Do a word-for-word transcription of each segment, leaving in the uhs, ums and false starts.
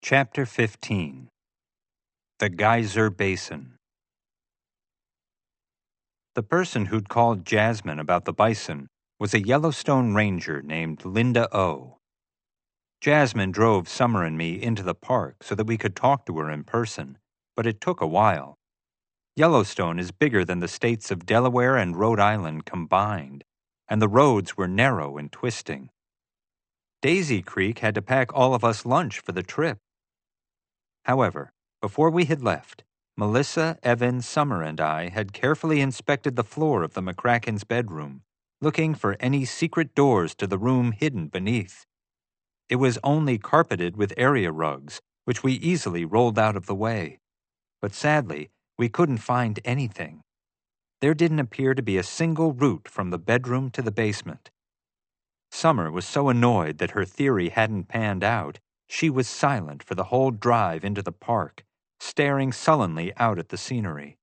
Chapter fifteen. The Geyser Basin. The person who'd called Jasmine about the bison was a Yellowstone ranger named Linda O. Jasmine drove Summer and me into the park so that we could talk to her in person, but it took a while. Yellowstone is bigger than the states of Delaware and Rhode Island combined, and the roads were narrow and twisting. Daisy Creek had to pack all of us lunch for the trip. However, before we had left, Melissa, Evan, Summer, and I had carefully inspected the floor of the McCracken's bedroom, looking for any secret doors to the room hidden beneath. It was only carpeted with area rugs, which we easily rolled out of the way. But sadly, we couldn't find anything. There didn't appear to be a single route from the bedroom to the basement. Summer was so annoyed that her theory hadn't panned out, she was silent for the whole drive into the park, staring sullenly out at the scenery.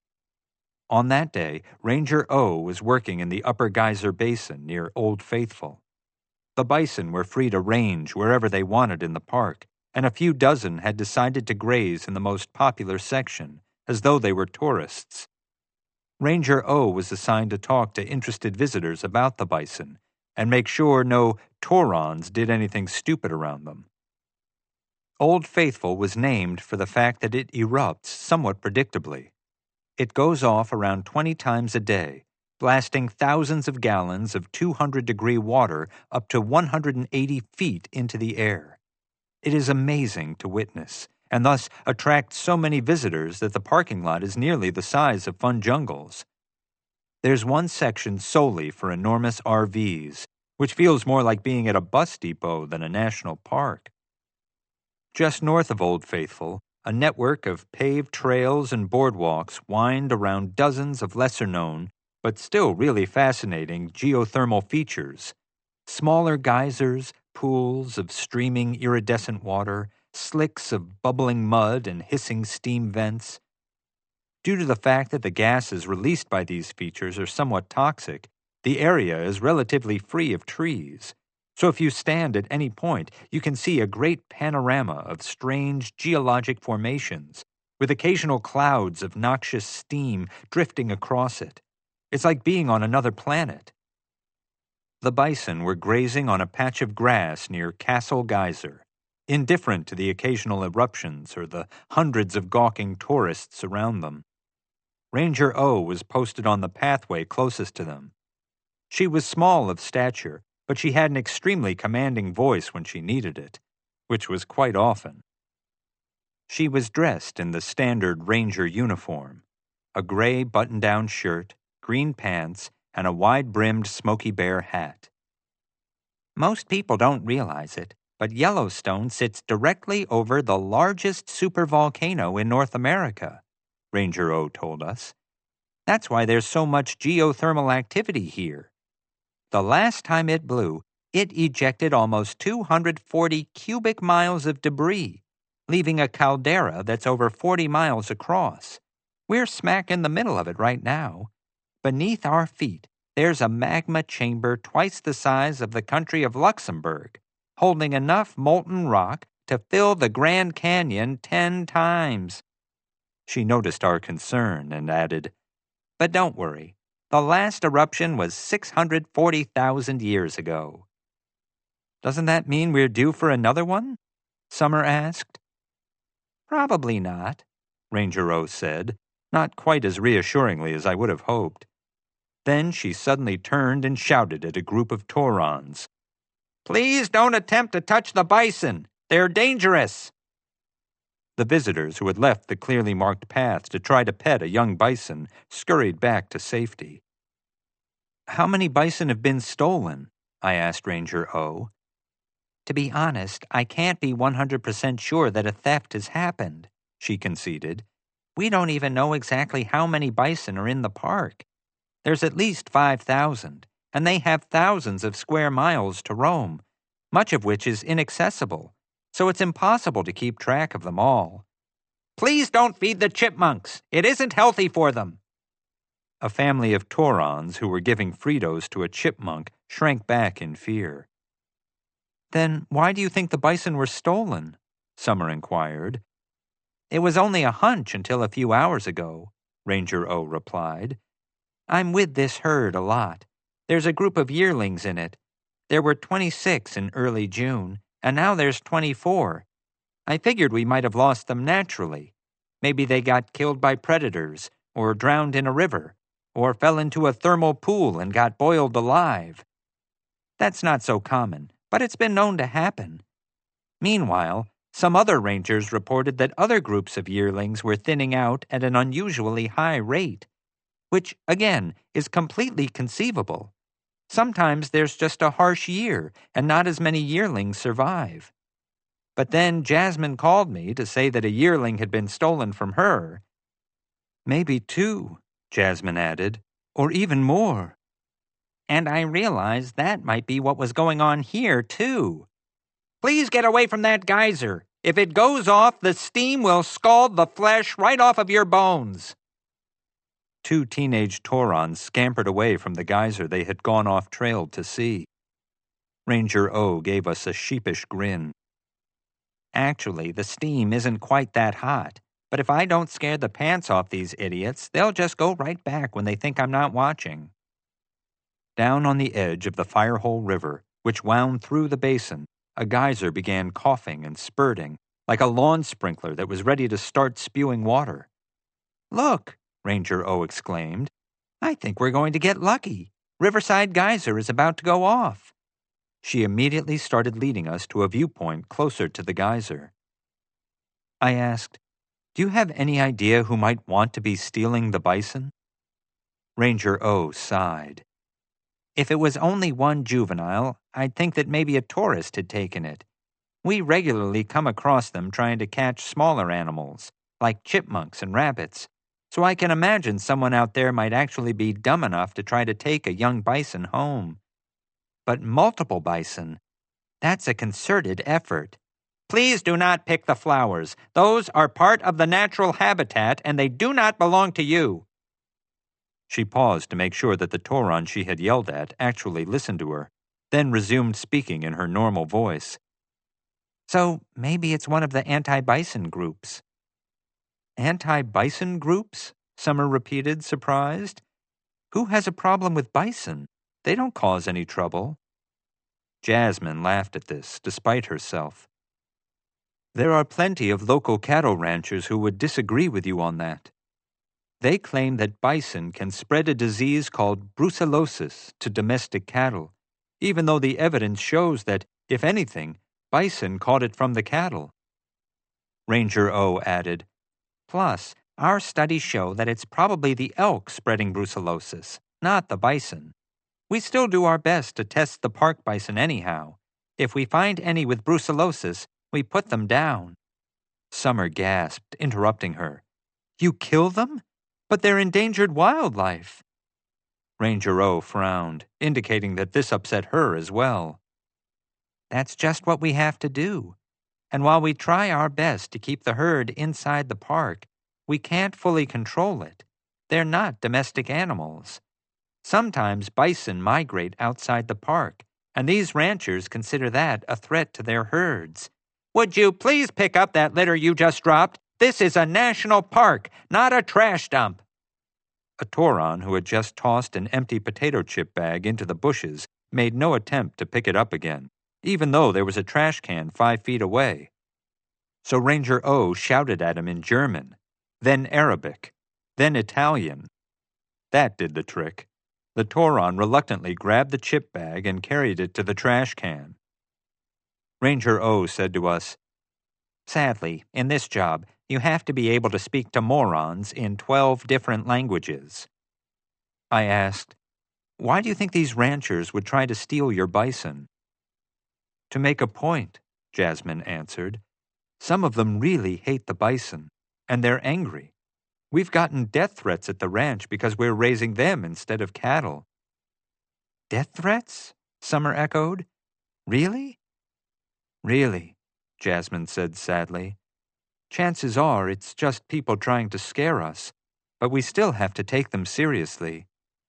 On that day, Ranger O was working in the Upper Geyser Basin near Old Faithful. The bison were free to range wherever they wanted in the park, and a few dozen had decided to graze in the most popular section, as though they were tourists. Ranger O was assigned to talk to interested visitors about the bison and make sure no Taurons did anything stupid around them. Old Faithful was named for the fact that it erupts somewhat predictably. It goes off around twenty times a day, blasting thousands of gallons of two hundred degree water up to one hundred eighty feet into the air. It is amazing to witness, and thus attracts so many visitors that the parking lot is nearly the size of Fun Jungle's. There's one section solely for enormous R Vs, which feels more like being at a bus depot than a national park. Just north of Old Faithful, a network of paved trails and boardwalks wind around dozens of lesser-known, but still really fascinating geothermal features. Smaller geysers, pools of streaming iridescent water, slicks of bubbling mud and hissing steam vents. Due to the fact that the gases released by these features are somewhat toxic, the area is relatively free of trees. So if you stand at any point, you can see a great panorama of strange geologic formations, with occasional clouds of noxious steam drifting across it. It's like being on another planet. The bison were grazing on a patch of grass near Castle Geyser, indifferent to the occasional eruptions or the hundreds of gawking tourists around them. Ranger O was posted on the pathway closest to them. She was small of stature, but she had an extremely commanding voice when she needed it, which was quite often. She was dressed in the standard ranger uniform, a gray button-down shirt, green pants, and a wide-brimmed Smokey Bear hat. Most people don't realize it, but Yellowstone sits directly over the largest supervolcano in North America, Ranger O told us. That's why there's so much geothermal activity here. The last time it blew, it ejected almost two hundred forty cubic miles of debris, leaving a caldera that's over forty miles across. We're smack in the middle of it right now. Beneath our feet, there's a magma chamber twice the size of the country of Luxembourg, holding enough molten rock to fill the Grand Canyon ten times. She noticed our concern and added, "But don't worry. The last eruption was six hundred forty thousand years ago." "Doesn't that mean we're due for another one?" Summer asked. "Probably not," Ranger O said, not quite as reassuringly as I would have hoped. Then she suddenly turned and shouted at a group of Taurons, "Please don't attempt to touch the bison! They're dangerous!" The visitors who had left the clearly marked path to try to pet a young bison scurried back to safety. "How many bison have been stolen?" I asked Ranger O. "To be honest, I can't be one hundred percent sure that a theft has happened," she conceded. "We don't even know exactly how many bison are in the park. There's at least five thousand, and they have thousands of square miles to roam, much of which is inaccessible, so it's impossible to keep track of them all." "Please don't feed the chipmunks. It isn't healthy for them." A family of Taurons who were giving Fritos to a chipmunk shrank back in fear. "Then why do you think the bison were stolen?" Summer inquired. It was only a hunch until a few hours ago, Ranger O replied. I'm with this herd a lot. There's a group of yearlings in it. There were twenty-six in early June, and now there's twenty-four. I figured we might have lost them naturally. Maybe they got killed by predators, or drowned in a river, or fell into a thermal pool and got boiled alive. That's not so common, but it's been known to happen. Meanwhile, some other rangers reported that other groups of yearlings were thinning out at an unusually high rate, which, again, is completely conceivable. Sometimes there's just a harsh year, and not as many yearlings survive. But then Jasmine called me to say that a yearling had been stolen from her. Maybe two, Jasmine added, or even more. And I realized that might be what was going on here, too. Please get away from that geyser. If it goes off, the steam will scald the flesh right off of your bones. Two teenage Taurons scampered away from the geyser they had gone off-trail to see. Ranger O gave us a sheepish grin. Actually, the steam isn't quite that hot, but if I don't scare the pants off these idiots, they'll just go right back when they think I'm not watching. Down on the edge of the Firehole River, which wound through the basin, a geyser began coughing and spurting, like a lawn sprinkler that was ready to start spewing water. Look, Ranger O exclaimed. I think we're going to get lucky. Riverside Geyser is about to go off. She immediately started leading us to a viewpoint closer to the geyser. I asked, Do you have any idea who might want to be stealing the bison? Ranger O sighed. If it was only one juvenile, I'd think that maybe a tourist had taken it. We regularly come across them trying to catch smaller animals, like chipmunks and rabbits, so I can imagine someone out there might actually be dumb enough to try to take a young bison home. But multiple bison, that's a concerted effort. Please do not pick the flowers. Those are part of the natural habitat, and they do not belong to you. She paused to make sure that the Tauron she had yelled at actually listened to her, then resumed speaking in her normal voice. So maybe it's one of the anti-bison groups. Anti-bison groups? Summer repeated, surprised. Who has a problem with bison? They don't cause any trouble. Jasmine laughed at this, despite herself. There are plenty of local cattle ranchers who would disagree with you on that. They claim that bison can spread a disease called brucellosis to domestic cattle, even though the evidence shows that, if anything, bison caught it from the cattle. Ranger O added, Plus, our studies show that it's probably the elk spreading brucellosis, not the bison. We still do our best to test the park bison anyhow. If we find any with brucellosis, we put them down. Summer gasped, interrupting her. You kill them? But they're endangered wildlife. Ranger O frowned, indicating that this upset her as well. That's just what we have to do. And while we try our best to keep the herd inside the park, we can't fully control it. They're not domestic animals. Sometimes bison migrate outside the park, and these ranchers consider that a threat to their herds. Would you please pick up that litter you just dropped? This is a national park, not a trash dump. A Tauron who had just tossed an empty potato chip bag into the bushes made no attempt to pick it up again, even though there was a trash can five feet away. So Ranger O shouted at him in German, then Arabic, then Italian. That did the trick. The Tauron reluctantly grabbed the chip bag and carried it to the trash can. Ranger O said to us, Sadly, in this job, you have to be able to speak to morons in twelve different languages. I asked, Why do you think these ranchers would try to steal your bison? To make a point, Jasmine answered. Some of them really hate the bison, and they're angry. We've gotten death threats at the ranch because we're raising them instead of cattle. Death threats? Summer echoed. Really? Really, Jasmine said sadly. Chances are it's just people trying to scare us, but we still have to take them seriously.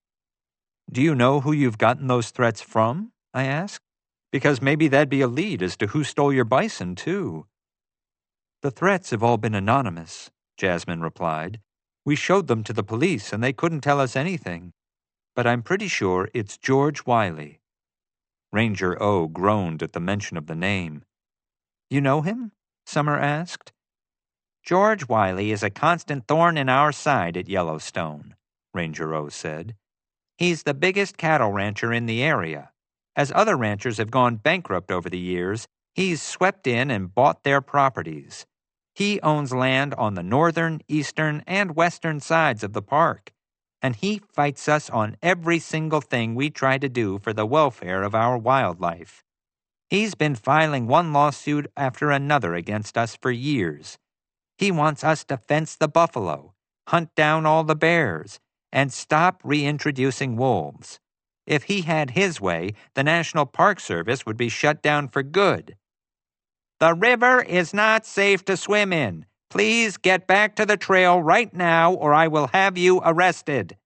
Do you know who you've gotten those threats from? I asked. Because maybe that'd be a lead as to who stole your bison, too. The threats have all been anonymous, Jasmine replied. We showed them to the police and they couldn't tell us anything. But I'm pretty sure it's George Wiley. Ranger O groaned at the mention of the name. You know him? Summer asked. George Wiley is a constant thorn in our side at Yellowstone, Ranger O said. He's the biggest cattle rancher in the area. As other ranchers have gone bankrupt over the years, he's swept in and bought their properties. He owns land on the northern, eastern, and western sides of the park, and he fights us on every single thing we try to do for the welfare of our wildlife. He's been filing one lawsuit after another against us for years. He wants us to fence the buffalo, hunt down all the bears, and stop reintroducing wolves. If he had his way, the National Park Service would be shut down for good. The river is not safe to swim in. Please get back to the trail right now or I will have you arrested.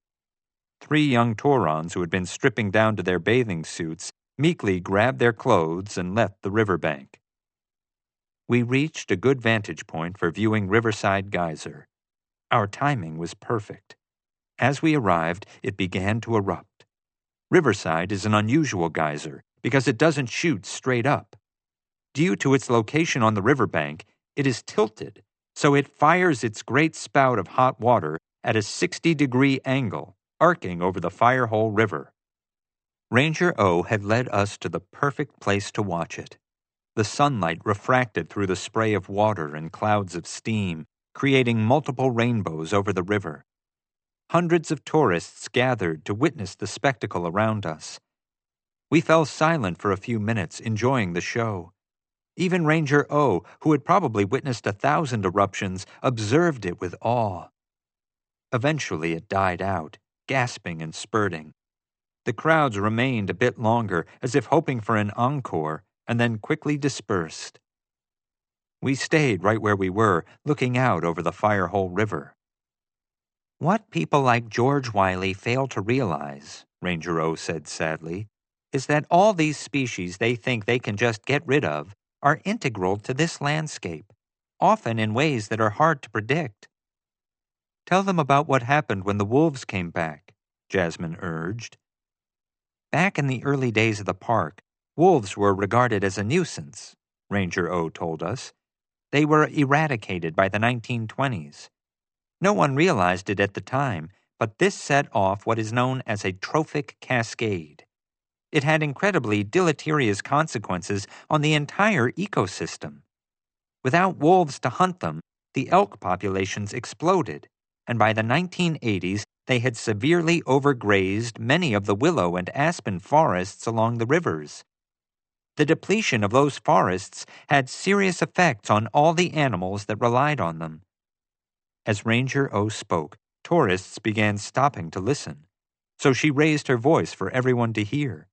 Three young Taurons who had been stripping down to their bathing suits meekly grabbed their clothes and left the riverbank. We reached a good vantage point for viewing Riverside Geyser. Our timing was perfect. As we arrived, it began to erupt. Riverside is an unusual geyser because it doesn't shoot straight up. Due to its location on the riverbank, it is tilted, so it fires its great spout of hot water at a sixty-degree angle, arcing over the Firehole River. Ranger O had led us to the perfect place to watch it. The sunlight refracted through the spray of water and clouds of steam, creating multiple rainbows over the river. Hundreds of tourists gathered to witness the spectacle around us. We fell silent for a few minutes, enjoying the show. Even Ranger O, who had probably witnessed a thousand eruptions, observed it with awe. Eventually it died out, gasping and spurting. The crowds remained a bit longer, as if hoping for an encore, and then quickly dispersed. We stayed right where we were, looking out over the Firehole River. What people like George Wiley fail to realize, Ranger O said sadly, is that all these species they think they can just get rid of are integral to this landscape, often in ways that are hard to predict. Tell them about what happened when the wolves came back, Jasmine urged. Back in the early days of the park, wolves were regarded as a nuisance, Ranger O told us. They were eradicated by the nineteen twenties. No one realized it at the time, but this set off what is known as a trophic cascade. It had incredibly deleterious consequences on the entire ecosystem. Without wolves to hunt them, the elk populations exploded, and by the nineteen eighties, they had severely overgrazed many of the willow and aspen forests along the rivers. The depletion of those forests had serious effects on all the animals that relied on them. As Ranger O spoke, tourists began stopping to listen, so she raised her voice for everyone to hear.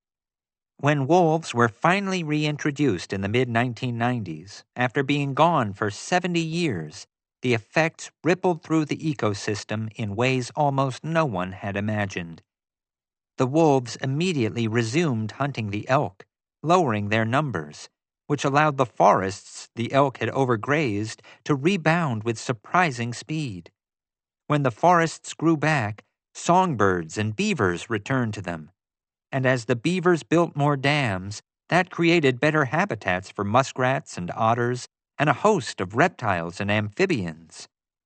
When wolves were finally reintroduced in the mid nineteen nineties, after being gone for seventy years, the effects rippled through the ecosystem in ways almost no one had imagined. The wolves immediately resumed hunting the elk, lowering their numbers, which allowed the forests the elk had overgrazed to rebound with surprising speed. When the forests grew back, songbirds and beavers returned to them. And as the beavers built more dams, that created better habitats for muskrats and otters and a host of reptiles and amphibians.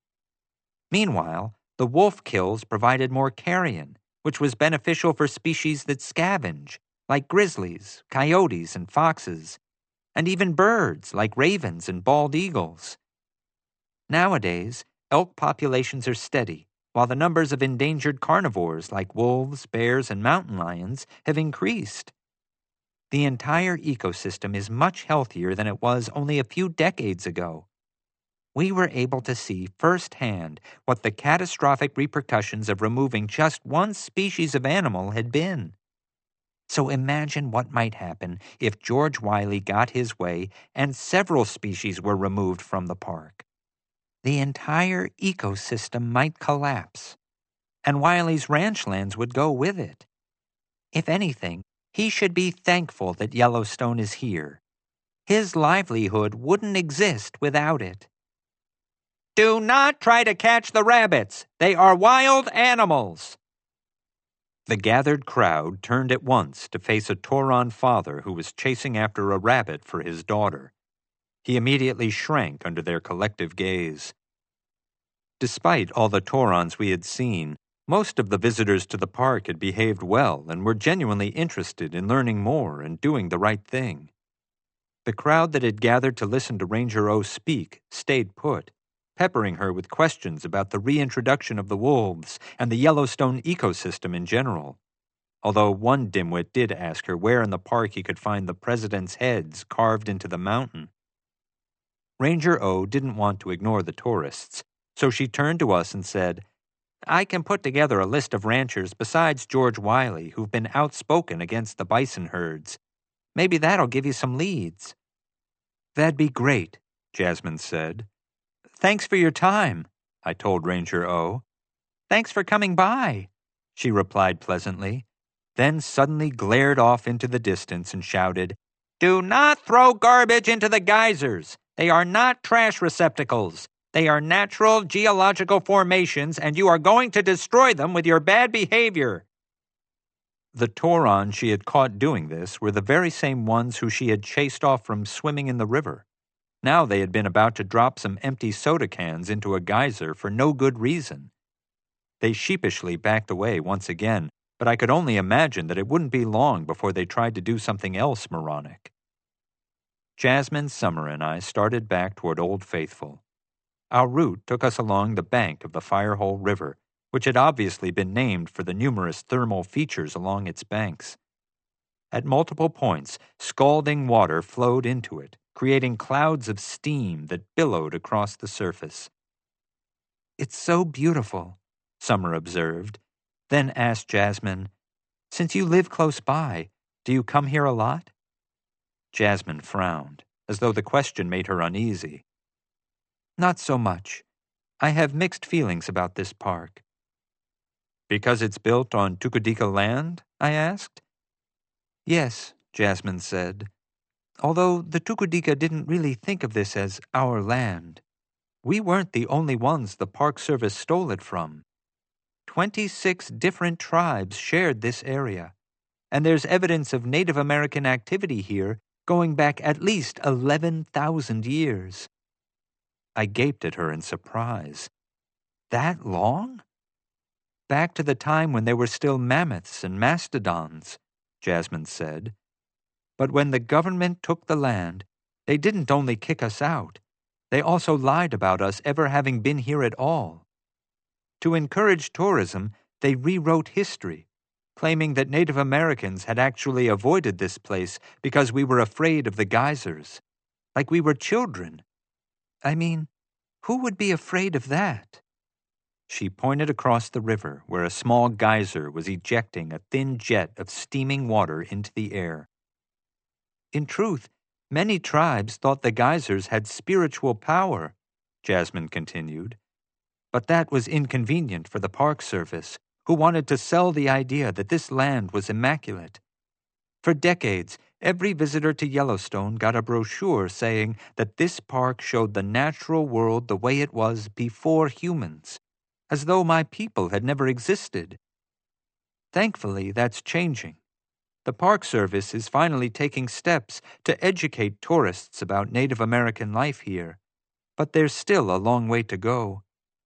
Meanwhile, the wolf kills provided more carrion, which was beneficial for species that scavenge, like grizzlies, coyotes, and foxes, and even birds like ravens and bald eagles. Nowadays, elk populations are steady, while the numbers of endangered carnivores like wolves, bears, and mountain lions have increased. The entire ecosystem is much healthier than it was only a few decades ago. We were able to see firsthand what the catastrophic repercussions of removing just one species of animal had been. So imagine what might happen if George Wiley got his way and several species were removed from the park. The entire ecosystem might collapse, and Wiley's ranch lands would go with it. If anything, he should be thankful that Yellowstone is here. His livelihood wouldn't exist without it. Do not try to catch the rabbits. They are wild animals. The gathered crowd turned at once to face a Tauron father who was chasing after a rabbit for his daughter. He immediately shrank under their collective gaze. Despite all the Taurons we had seen, most of the visitors to the park had behaved well and were genuinely interested in learning more and doing the right thing. The crowd that had gathered to listen to Ranger O speak stayed put, peppering her with questions about the reintroduction of the wolves and the Yellowstone ecosystem in general. Although one dimwit did ask her where in the park he could find the president's heads carved into the mountain. Ranger O didn't want to ignore the tourists, so she turned to us and said, I can put together a list of ranchers besides George Wiley who've been outspoken against the bison herds. Maybe that'll give you some leads. That'd be great, Jasmine said. Thanks for your time, I told Ranger O. Thanks for coming by, she replied pleasantly, then suddenly glared off into the distance and shouted, Do not throw garbage into the geysers. They are not trash receptacles. They are natural geological formations, and you are going to destroy them with your bad behavior. The Tauron she had caught doing this were the very same ones who she had chased off from swimming in the river. Now they had been about to drop some empty soda cans into a geyser for no good reason. They sheepishly backed away once again, but I could only imagine that it wouldn't be long before they tried to do something else moronic. Jasmine, Summer, and I started back toward Old Faithful. Our route took us along the bank of the Firehole River, which had obviously been named for the numerous thermal features along its banks. At multiple points, scalding water flowed into it, creating clouds of steam that billowed across the surface. It's so beautiful, Summer observed, then asked Jasmine, Since you live close by, do you come here a lot? Jasmine frowned, as though the question made her uneasy. Not so much. I have mixed feelings about this park. Because it's built on Tukadika land? I asked. Yes, Jasmine said. Although the Tukadika didn't really think of this as our land. We weren't the only ones the Park Service stole it from. Twenty-six different tribes shared this area, and there's evidence of Native American activity here going back at least eleven thousand years. I gaped at her in surprise. That long? Back to the time when there were still mammoths and mastodons, Jasmine said. But when the government took the land, they didn't only kick us out, they also lied about us ever having been here at all. To encourage tourism, they rewrote history, claiming that Native Americans had actually avoided this place because we were afraid of the geysers, like we were children. I mean, who would be afraid of that? She pointed across the river where a small geyser was ejecting a thin jet of steaming water into the air. In truth, many tribes thought the geysers had spiritual power, Jasmine continued. But that was inconvenient for the Park Service, who wanted to sell the idea that this land was immaculate. For decades, every visitor to Yellowstone got a brochure saying that this park showed the natural world the way it was before humans, as though my people had never existed. Thankfully, that's changing. The Park Service is finally taking steps to educate tourists about Native American life here, but there's still a long way to go.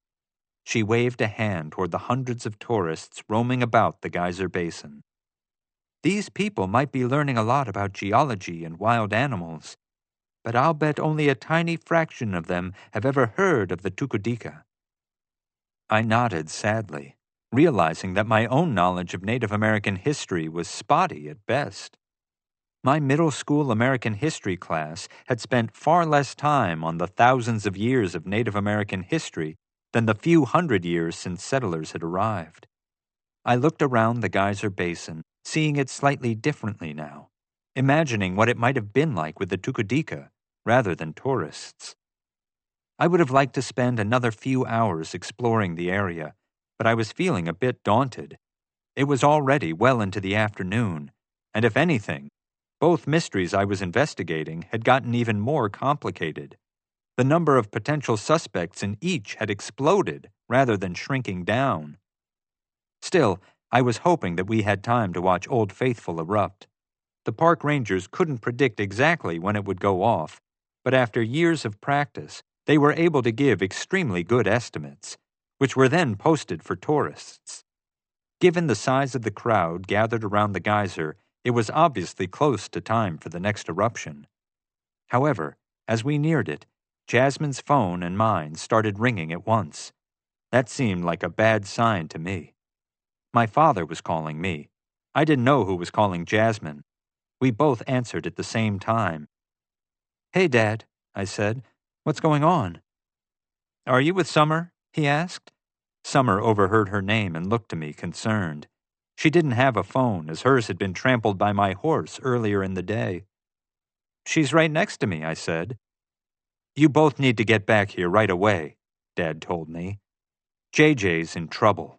She waved a hand toward the hundreds of tourists roaming about the geyser basin. These people might be learning a lot about geology and wild animals, but I'll bet only a tiny fraction of them have ever heard of the Tukadika. I nodded sadly, realizing that my own knowledge of Native American history was spotty at best. My middle school American history class had spent far less time on the thousands of years of Native American history than the few hundred years since settlers had arrived. I looked around the geyser basin, seeing it slightly differently now, imagining what it might have been like with the Tukadika rather than tourists. I would have liked to spend another few hours exploring the area, but I was feeling a bit daunted. It was already well into the afternoon, and if anything, Both mysteries I was investigating had gotten even more complicated. The number of potential suspects in each had exploded rather than shrinking down. Still, I was hoping that we had time to watch Old Faithful erupt. The park rangers couldn't predict exactly when it would go off, but after years of practice, they were able to give extremely good estimates, which were then posted for tourists. Given the size of the crowd gathered around the geyser, it was obviously close to time for the next eruption. However, as we neared it, Jasmine's phone and mine started ringing at once. That seemed like a bad sign to me. My father was calling me. I didn't know who was calling Jasmine. We both answered at the same time. "Hey, Dad," I said. "What's going on?" "Are you with Summer?" he asked. Summer overheard her name and looked to me concerned. She didn't have a phone, as hers had been trampled by my horse earlier in the day. "She's right next to me," I said. "You both need to get back here right away," Dad told me. "J J's in trouble."